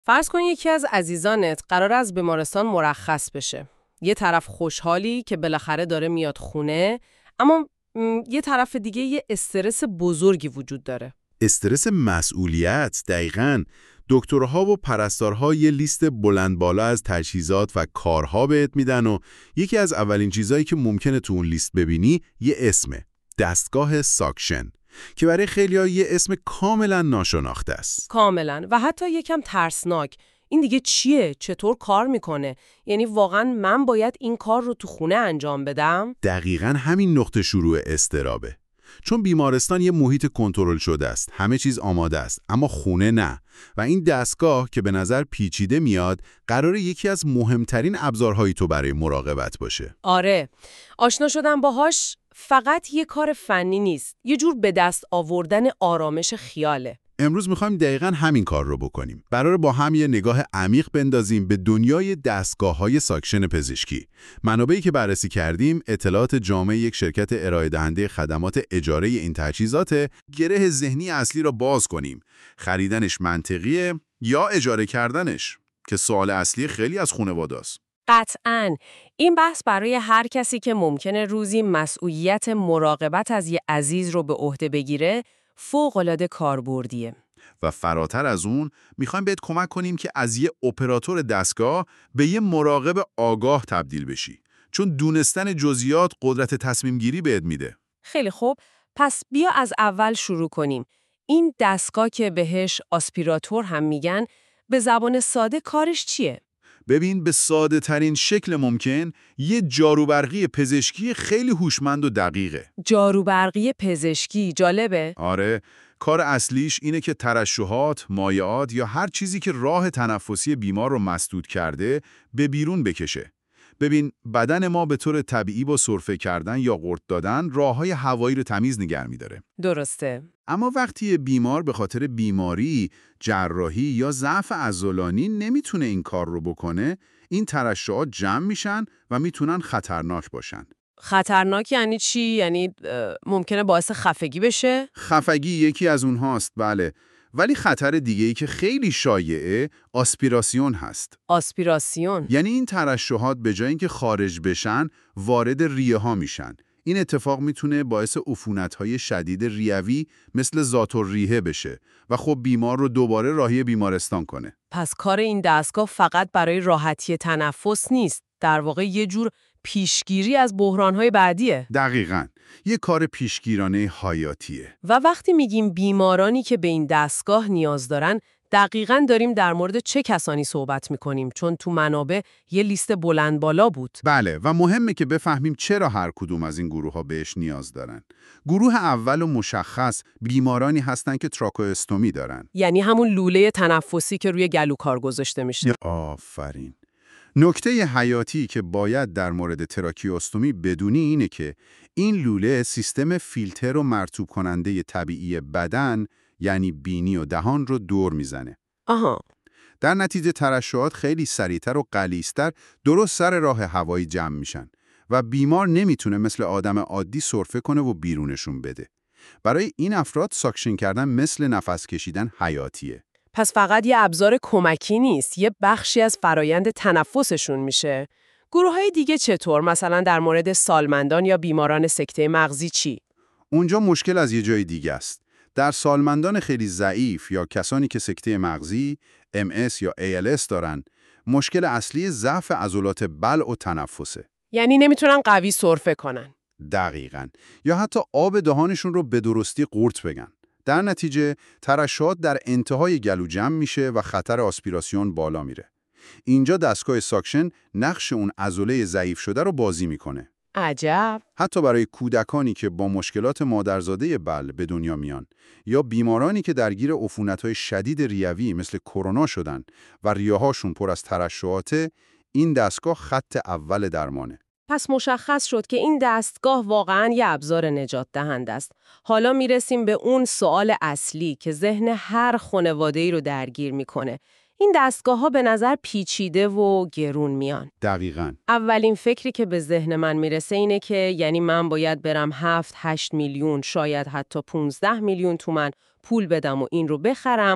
فرض کن یکی از عزیزانت قرار از بیمارستان مرخص بشه. یه طرف خوشحالی که بالاخره داره میاد خونه، اما یه طرف دیگه یه استرس بزرگی وجود داره. استرس مسئولیت، دقیقاً. دکترها و پرستارها یه لیست بلند بالا از تجهیزات و کارها بهت میدن و یکی از اولین چیزایی که ممکنه تو اون لیست ببینی یه اسمه، دستگاه ساکشن، که برای خیلی‌ها یه اسم کاملا ناشناخته است. کاملا، و حتی یکم ترسناک. این دیگه چیه؟ چطور کار میکنه؟ یعنی واقعا من باید این کار رو تو خونه انجام بدم؟ دقیقاً همین نقطه شروع اضطرابه. چون بیمارستان یه محیط کنترل شده است، همه چیز آماده است، اما خونه نه. و این دستگاه که به نظر پیچیده میاد، قراره یکی از مهمترین ابزارهای تو برای مراقبت باشه. آره، آشنا شدن باهاش فقط یه کار فنی نیست، یه جور به دست آوردن آرامش خیاله. امروز میخوایم دقیقاً همین کار رو بکنیم. قراره با هم یه نگاه عمیق بندازیم به دنیای دستگاه‌های ساکشن پزشکی. منابعی که بررسی کردیم، اطلاعات جامع یک شرکت ارائه دهنده خدمات اجاره این تجهیزات. گره ذهنی اصلی را باز کنیم. خریدنش منطقیه یا اجاره کردنش؟ که سوال اصلی خیلی از خانواده‌ست. قطعاً این بحث برای هر کسی که ممکنه روزی مسئولیت مراقبت از یه عزیز رو به عهده بگیره فوق‌العاده کاربردیه. و فراتر از اون میخوایم بهت کمک کنیم که از یه اپراتور دستگاه به یه مراقب آگاه تبدیل بشی، چون دونستن جزئیات قدرت تصمیم گیری بهت میده. خیلی خوب، پس بیا از اول شروع کنیم. این دستگاه که بهش آسپیراتور هم میگن، به زبان ساده کارش چیه؟ ببین، به ساده ترین شکل ممکن یه جاروبرقی پزشکی خیلی هوشمند و دقیقه. جاروبرقی پزشکی جالبه؟ آره، کار اصلیش اینه که ترشحات، مایعات یا هر چیزی که راه تنفسی بیمار رو مسدود کرده به بیرون بکشه. ببین، بدن ما به طور طبیعی با سرفه کردن یا قورت دادن راههای هوایی رو تمیز نگه می‌داره. درسته. اما وقتی بیمار به خاطر بیماری، جراحی یا ضعف عضلانی نمیتونه این کار رو بکنه، این ترشحات جمع میشن و میتونن خطرناک باشن. خطرناک یعنی چی؟ یعنی ممکنه باعث خفگی بشه؟ خفگی یکی از اونهاست، بله. ولی خطر دیگه‌ای که خیلی شایعه، آسپیراسیون هست. آسپیراسیون؟ یعنی این ترشحات به جای اینکه خارج بشن، وارد ریه ها میشن. این اتفاق میتونه باعث عفونت‌های شدید ریوی مثل ذات‌الریحه بشه و خب بیمار رو دوباره راهی بیمارستان کنه. پس کار این دستگاه فقط برای راحتی تنفس نیست، در واقع یه جور پیشگیری از بحران‌های بعدیه. دقیقاً. یه کار پیشگیرانه حیاتیه. و وقتی میگیم بیمارانی که به این دستگاه نیاز دارن، دقیقاً داریم در مورد چه کسانی صحبت میکنیم؟ چون تو منابع یه لیست بلند بالا بود. بله، و مهمه که بفهمیم چرا هر کدوم از این گروه‌ها بهش نیاز دارن. گروه اول و مشخص بیمارانی هستن که تراکوئستومی دارن. یعنی همون لوله تنفسی که روی گلو کار گذاشته میشه. آفرین. نکته حیاتی که باید در مورد تراکیوستومی بدونی اینه که این لوله سیستم فیلتر و مرطوب کننده طبیعی بدن، یعنی بینی و دهان رو دور میزنه. آها. در نتیجه ترشحات خیلی سریعتر و غلیظتر درست سر راه هوایی جمع میشن و بیمار نمیتونه مثل آدم عادی سرفه کنه و بیرونشون بده. برای این افراد ساکشن کردن مثل نفس کشیدن حیاتیه. پس فقط یه ابزار کمکی نیست، یه بخشی از فرایند تنفسشون میشه. گروه‌های دیگه چطور؟ مثلا در مورد سالمندان یا بیماران سکته مغزی چی؟ اونجا مشکل از یه جای دیگه است. در سالمندان خیلی ضعیف یا کسانی که سکته مغزی، MS یا ALS دارن، مشکل اصلی ضعف عضلات بلع و تنفسه. یعنی نمیتونن قوی سرفه کنن. دقیقاً. یا حتی آب دهانشون رو به درستی قورت بگن. در نتیجه ترشحات در انتهای گلو جمع میشه و خطر آسپیراسیون بالا میره. اینجا دستگاه ساکشن نقش اون عضله ضعیف شده رو بازی میکنه. عجب. حتی برای کودکانی که با مشکلات مادرزاده بلع به دنیا میان یا بیمارانی که درگیر عفونت‌های شدید ریوی مثل کرونا شدن و ریه‌هاشون پر از ترشحاته، این دستگاه خط اول درمانه. پس مشخص شد که این دستگاه واقعاً یه ابزار نجات دهنده است. حالا میرسیم به اون سوال اصلی که ذهن هر خانواده‌ای رو درگیر میکنه. این دستگاه‌ها به نظر پیچیده و گرون میان. دقیقاً. اولین فکری که به ذهن من میرسه اینه که یعنی من باید برم 7-8 میلیون، شاید حتی 15 میلیون تومان پول بدم و این رو بخرم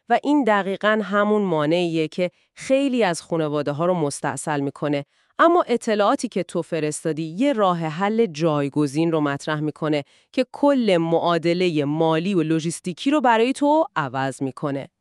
و این دقیقاً همون مانعیه که خیلی از خانواده‌ها رو مستعسل میکنه. اما اطلاعاتی که تو فرستادی یه راه حل جایگزین رو مطرح میکنه که کل معادله مالی و لوجستیکی رو برای تو عوض میکنه.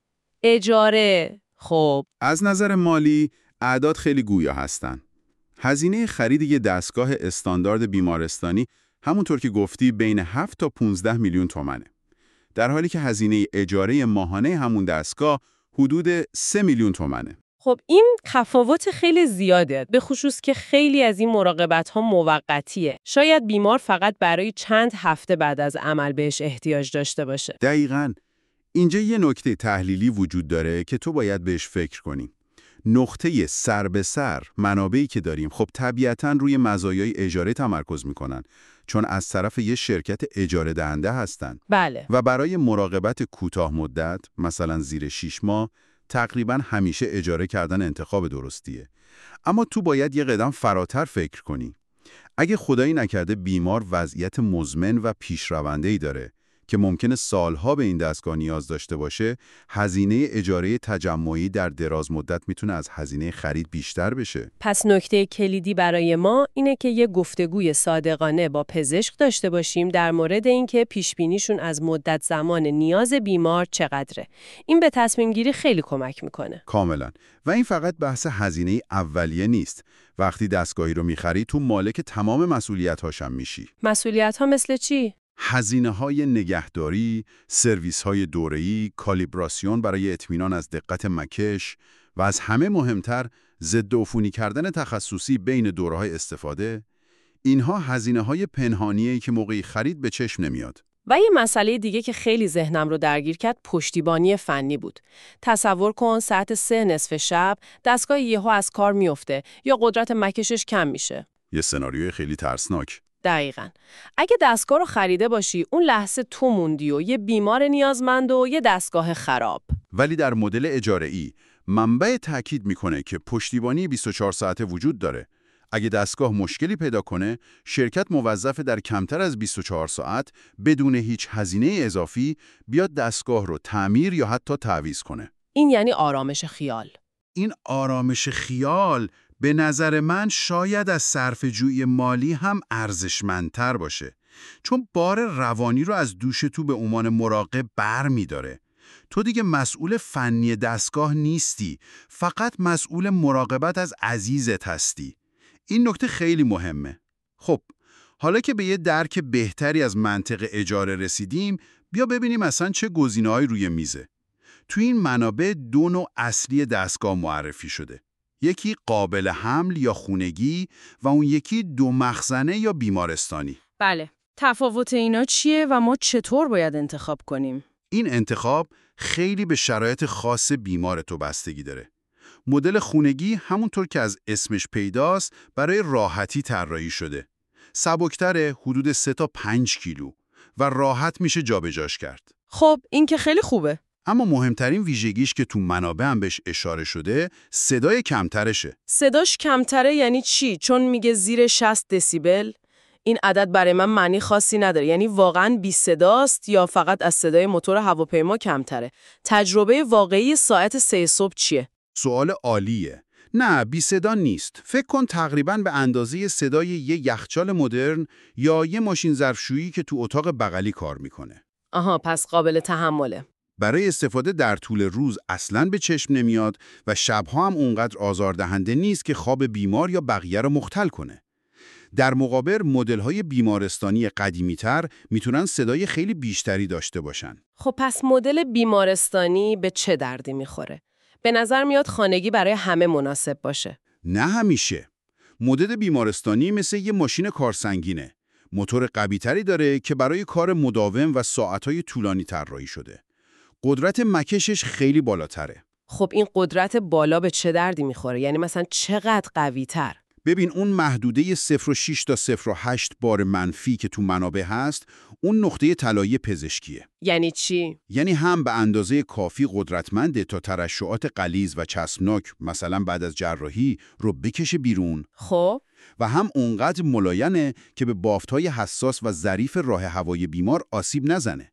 اجاره. خب از نظر مالی، اعداد خیلی گویا هستن. هزینه خرید یه دستگاه استاندارد بیمارستانی همونطور که گفتی بین 7 تا 15 میلیون تومنه. در حالی که هزینه اجاره ماهانه همون دستگاه حدود 3 میلیون تومنه. خب این تفاوت خیلی زیاده، به خصوص که خیلی از این مراقبت‌ها موقتیه. شاید بیمار فقط برای چند هفته بعد از عمل بهش احتیاج داشته باشه. دقیقاً. اینجا یه نکته تحلیلی وجود داره که تو باید بهش فکر کنی. نقطه سر به سر منابعی که داریم خب طبیعتاً روی مزایای اجاره تمرکز میکنن، چون از طرف یه شرکت اجاره دهنده هستن. بله. و برای مراقبت کوتاه مدت، مثلا زیر 6 ماه، تقریباً همیشه اجاره کردن انتخاب درستیه. اما تو باید یه قدم فراتر فکر کنی. اگه خدایی نکرده بیمار وضعیت مزمن و پیشرونده‌ای داره که ممکنه سالها به این دستگاه نیاز داشته باشه، هزینه اجاره تجمعی در دراز مدت میتونه از هزینه خرید بیشتر بشه. پس نکته کلیدی برای ما اینه که یه گفتگوی صادقانه با پزشک داشته باشیم در مورد اینکه پیشبینیشون از مدت زمان نیاز بیمار چقدره. این به تصمیم گیری خیلی کمک میکنه. کاملا. و این فقط بحث هزینه اولیه نیست. وقتی دستگاهی رو میخری تو مالک تمام مسئولیت‌هاش میشی. مسئولیت‌ها مثل چی؟ هزینه‌های نگهداری، سرویس‌های دوره‌ای، کالیبراسیون برای اطمینان از دقت مکش و از همه مهمتر ضد عفونی کردن تخصصی بین دوره‌های استفاده. اینها هزینه‌های پنهانیه که موقعی خرید به چشم نمیاد. و یه مسئله دیگه که خیلی ذهنم رو درگیر کرد پشتیبانی فنی بود. تصور کن ساعت 3 نصف شب دستگاه یهو از کار میفته یا قدرت مکشش کم میشه. یه سناریوی خیلی ترسناک. دقیقاً. اگه دستگاه رو خریده باشی اون لحظه تو موندی و یه بیمار نیازمند و یه دستگاه خراب. ولی در مدل اجاره‌ای منبع تأکید میکنه که پشتیبانی 24 ساعته وجود داره. اگه دستگاه مشکلی پیدا کنه، شرکت موظفه در کمتر از 24 ساعت بدون هیچ هزینه اضافی بیاد دستگاه رو تعمیر یا حتی تعویض کنه. این یعنی آرامش خیال. این آرامش خیال به نظر من شاید از صرفه‌جویی مالی هم ارزشمندتر باشه، چون بار روانی رو از دوش تو به عنوان مراقب بر می‌داره. تو دیگه مسئول فنی دستگاه نیستی، فقط مسئول مراقبت از عزیزت هستی. این نکته خیلی مهمه. خب، حالا که به یه درک بهتری از منطق اجاره رسیدیم، بیا ببینیم اصلا چه گزینه‌هایی روی میزه. تو این منابع 2 نوع اصلی دستگاه معرفی شده. یکی قابل حمل یا خونگی و اون یکی 2 مخزنه یا بیمارستانی. بله. تفاوت اینا چیه و ما چطور باید انتخاب کنیم؟ این انتخاب خیلی به شرایط خاص بیمار تو بستگی داره. مدل خونگی همونطور که از اسمش پیداست برای راحتی طراحی شده. سبکتره، حدود 3 تا 5 کیلو و راحت میشه جابجاش کرد. خب این که خیلی خوبه. اما مهمترین ویژگیش که تو منابع هم بهش اشاره شده، صدای کمترشه. صداش کمتره یعنی چی؟ چون میگه زیر 60 دسیبل؟ این عدد برای من معنی خاصی نداره. یعنی واقعاً بی صداست یا فقط از صدای موتور هواپیما کمتره؟ تجربه واقعی ساعت 3 صبح چیه؟ سوال عالیه. نه، بی صدا نیست. فکر کن تقریباً به اندازه صدای یه یخچال مدرن یا یه ماشین ظرفشویی که تو اتاق بغلی کار میکنه. آها، پس قابل تحمله. برای استفاده در طول روز اصلاً به چشم نمیاد و شبها هم اونقدر آزاردهنده نیست که خواب بیمار یا بقیه رو مختل کنه. در مقابل مدل‌های بیمارستانی قدیمی‌تر میتونن صدای خیلی بیشتری داشته باشن. خب پس مدل بیمارستانی به چه دردی میخوره؟ به نظر میاد خانگی برای همه مناسب باشه. نه همیشه. مدل بیمارستانی مثل یه ماشین کارسنگینه. موتور قوی‌تری داره که برای کار مداوم و ساعت‌های طولانی طراحی شده. قدرت مکشش خیلی بالاتره. خب این قدرت بالا به چه دردی میخوره؟ یعنی مثلا چقدر قوی‌تر؟ ببین اون محدوده 0.6 تا 0.8 بار منفی که تو منابع هست، اون نقطه طلایی پزشکیه. یعنی چی؟ یعنی هم به اندازه کافی قدرتمنده تا ترشحات غلیظ و چسبناک، مثلا بعد از جراحی، رو بکشه بیرون. خب و هم اونقدر ملایمه که به بافت‌های حساس و ظریف راه هوای بیمار آسیب نزنه.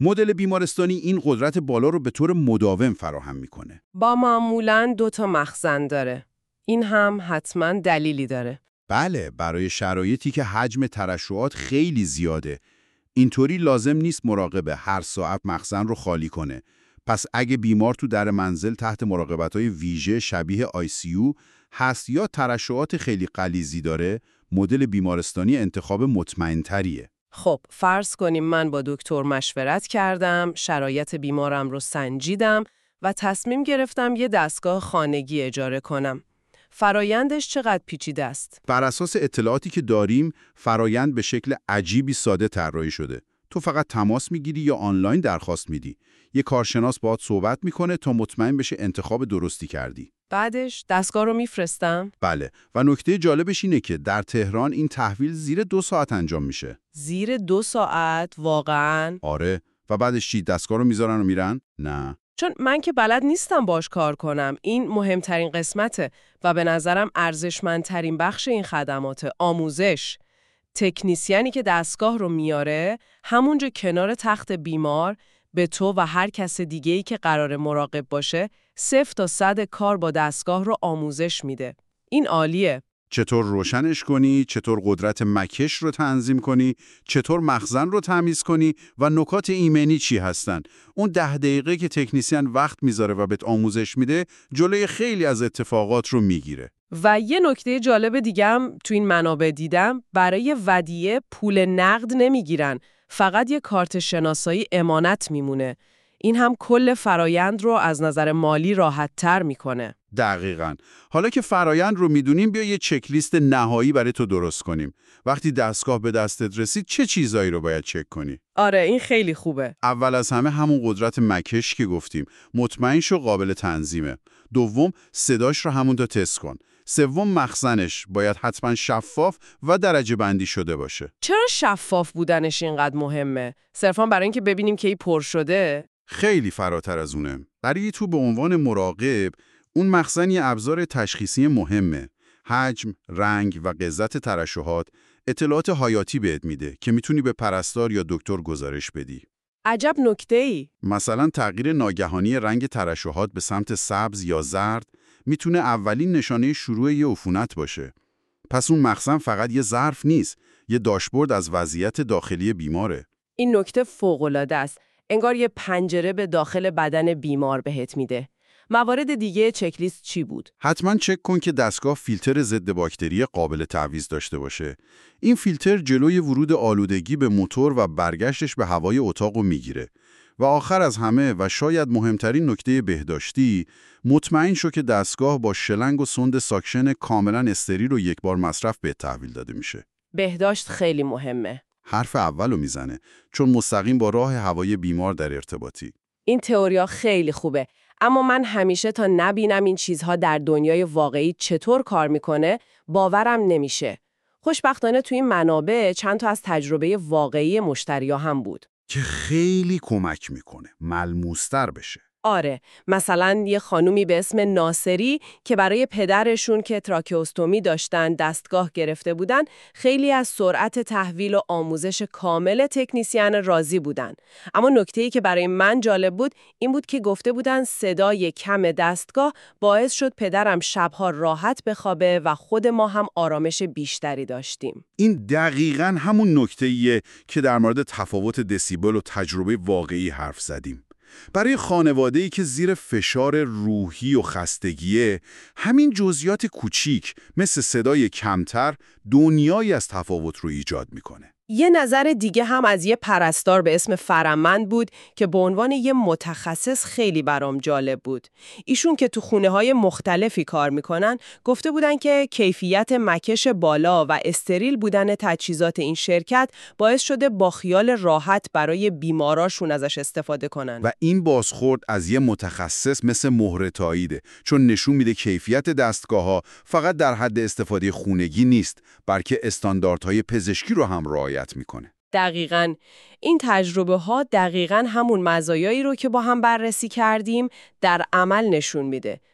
مدل بیمارستانی این قدرت بالا رو به طور مداوم فراهم میکنه. با معمولاً 2 مخزن داره. این هم حتماً دلیلی داره. بله، برای شرایطی که حجم ترشحات خیلی زیاده. اینطوری لازم نیست مراقب هر ساعت مخزن رو خالی کنه. پس اگه بیمار تو در منزل تحت مراقبت‌های ویژه شبیه ICU هست یا ترشحات خیلی غلیظی داره، مدل بیمارستانی انتخاب مطمئن‌تریه. خب فرض کنیم من با دکتر مشورت کردم، شرایط بیمارم رو سنجیدم و تصمیم گرفتم یه دستگاه خانگی اجاره کنم. فرایندش چقدر پیچیده است؟ بر اساس اطلاعاتی که داریم، فرایند به شکل عجیبی ساده طراحی شده. تو فقط تماس میگیری یا آنلاین درخواست میدی. یه کارشناس باهات صحبت میکنه تا مطمئن بشه انتخاب درستی کردی. بعدش دستگاه رو میفرستم؟ بله، و نکته جالبش اینه که در تهران این تحویل زیر 2 ساعت انجام میشه. زیر 2 ساعت؟ واقعاً؟ آره، و بعدش چی؟ دستگاه رو میذارن و میرن؟ نه. چون من که بلد نیستم باش کار کنم. این مهمترین قسمته و به نظرم ارزشمندترین بخش این خدمات، آموزش. تکنیسیانی که دستگاه رو میاره، همونجا کنار تخت بیمار به تو و هر کس دیگه‌ای که قرار مراقب باشه 0 تا 100 کار با دستگاه رو آموزش میده. این عالیه. چطور روشنش کنی، چطور قدرت مکش رو تنظیم کنی، چطور مخزن رو تمیز کنی و نکات ایمنی چی هستن. اون 10 دقیقه که تکنیسیان وقت میذاره و بهت آموزش میده، جلوی خیلی از اتفاقات رو میگیره. و یه نکته جالب دیگه هم تو این منابع دیدم، برای ودیعه پول نقد نمیگیرن، فقط یه کارت شناسایی امانت میمونه. این هم کل فرایند رو از نظر مالی راحت تر میکنه. دقیقاً. حالا که فرایند رو میدونیم، بیا یه چکلیست نهایی برای تو درست کنیم. وقتی دستگاه به دستت رسید چه چیزایی رو باید چک کنی؟ آره این خیلی خوبه. اول از همه همون قدرت مکش که گفتیم. مطمئن شو قابل تنظیمه. دوم، صداش رو همونجا تست کن. سوم، مخزنش باید حتما شفاف و درجه بندی شده باشه. چرا شفاف بودنش اینقدر مهمه؟ صرفا برای اینکه ببینیم که این پر شده؟ خیلی فراتر از اونه. برای تو به عنوان مراقب، اون مخزن یه ابزار تشخیصی مهمه. حجم، رنگ و غلظت ترشحات اطلاعات حیاتی بهت میده که میتونی به پرستار یا دکتر گزارش بدی. عجب نکته‌ای. مثلا تغییر ناگهانی رنگ ترشحات به سمت سبز یا زرد میتونه اولین نشانه شروع یه عفونت باشه. پس اون مخزن فقط یه ظرف نیست، یه داشبورد از وضعیت داخلی بیماره. این نکته فوق‌العاده است. انگار یه پنجره به داخل بدن بیمار بهت میده. موارد دیگه چکلیست چی بود؟ حتما چک کن که دستگاه فیلتر ضد باکتری قابل تعویض داشته باشه. این فیلتر جلوی ورود آلودگی به موتور و برگشتش به هوای اتاق رو میگیره. و آخر از همه و شاید مهمترین نکته بهداشتی، مطمئن شو که دستگاه با شلنگ و سوند ساکشن کاملا استریل رو یک بار مصرف به تحویل داده میشه. بهداشت خیلی مهمه. حرف اولو میزنه، چون مستقیم با راه هوای بیمار در ارتباطی. این تئوریا خیلی خوبه، اما من همیشه تا نبینم این چیزها در دنیای واقعی چطور کار میکنه باورم نمیشه. خوشبختانه توی این منابع چند تا از تجربه واقعی مشتریا هم بود که خیلی کمک میکنه ملموس‌تر بشه. آره، مثلا یه خانومی به اسم ناصری که برای پدرشون که تراکئوستومی داشتن دستگاه گرفته بودن، خیلی از سرعت تحویل و آموزش کامل تکنیسیان راضی بودن. اما نکته‌ای که برای من جالب بود این بود که گفته بودن صدای کم دستگاه باعث شد پدرم شبها راحت بخوابه و خود ما هم آرامش بیشتری داشتیم. این دقیقاً همون نکته‌ایه که در مورد تفاوت دسیبل و تجربه واقعی حرف زدیم. برای خانواده‌ای که زیر فشار روحی و خستگیه، همین جزئیات کوچیک مثل صدای کمتر دنیایی از تفاوت رو ایجاد میکنه. یه نظر دیگه هم از یه پرستار به اسم فرمند بود که به عنوان یه متخصص خیلی برام جالب بود. ایشون که تو خونه‌های مختلفی کار میکنن، گفته بودن که کیفیت مکش بالا و استریل بودن تجهیزات این شرکت باعث شده با خیال راحت برای بیماراشون ازش استفاده کنن. و این بازخورد از یه متخصص مثل مهر تاییده، چون نشون میده کیفیت دستگاه‌ها فقط در حد استفاده خونگی نیست، بلکه استانداردهای پزشکی رو هم رعایت میکنه. دقیقاً. این تجربه ها دقیقاً همون مزایایی رو که با هم بررسی کردیم در عمل نشون میده.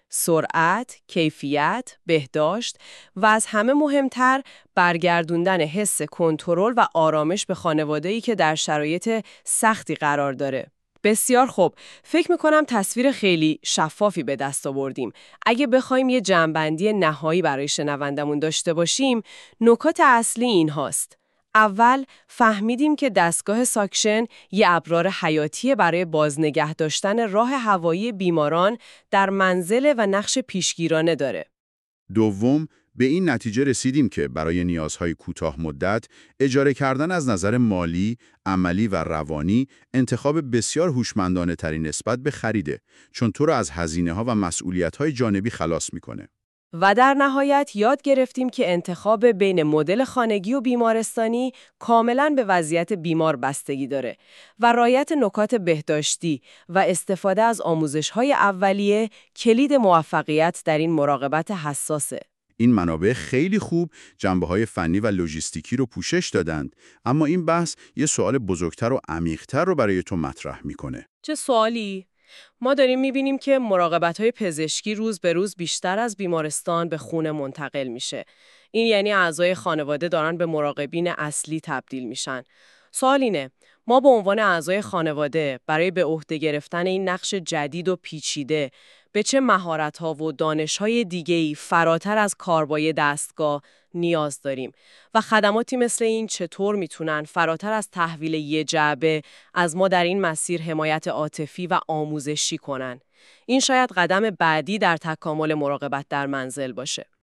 سرعت، کیفیت، بهداشت و از همه مهمتر برگردوندن حس کنترل و آرامش به خانواده‌ای که در شرایط سختی قرار داره. بسیار خوب، فکر میکنم تصویر خیلی شفافی به دست آوردیم. اگه بخوایم یه جمع‌بندی نهایی برای شنوندمون داشته باشیم، نکات اصلی این هاست. اول، فهمیدیم که دستگاه ساکشن یه ابزار حیاتی برای بازنگه داشتن راه هوایی بیماران در منزل و نقش پیشگیرانه داره. دوم، به این نتیجه رسیدیم که برای نیازهای کوتاه مدت، اجاره کردن از نظر مالی، عملی و روانی انتخاب بسیار هوشمندانه تری نسبت به خریده، چون تو رو از هزینه‌ها و مسئولیت‌های جانبی خلاص می‌کنه. و در نهایت یاد گرفتیم که انتخاب بین مدل خانگی و بیمارستانی کاملاً به وضعیت بیمار بستگی داره و رعایت نکات بهداشتی و استفاده از آموزش‌های اولیه کلید موفقیت در این مراقبت حساسه. این منابع خیلی خوب جنبه‌های فنی و لوجستیکی رو پوشش دادند، اما این بحث یه سوال بزرگتر و عمیق‌تر رو برای تو مطرح می‌کنه. چه سوالی؟ ما داریم می‌بینیم که مراقبت‌های پزشکی روز به روز بیشتر از بیمارستان به خونه منتقل میشه. این یعنی اعضای خانواده دارن به مراقبین اصلی تبدیل میشن. سوال اینه، ما به عنوان اعضای خانواده برای به عهده گرفتن این نقش جدید و پیچیده به چه مهارت‌ها و دانش‌های دیگه‌ای فراتر از کاربای دستگاه نیاز داریم و خدماتی مثل این چطور میتونن فراتر از تحویل یه جعبه از ما در این مسیر حمایت عاطفی و آموزشی کنن. این شاید قدم بعدی در تکامل مراقبت در منزل باشه.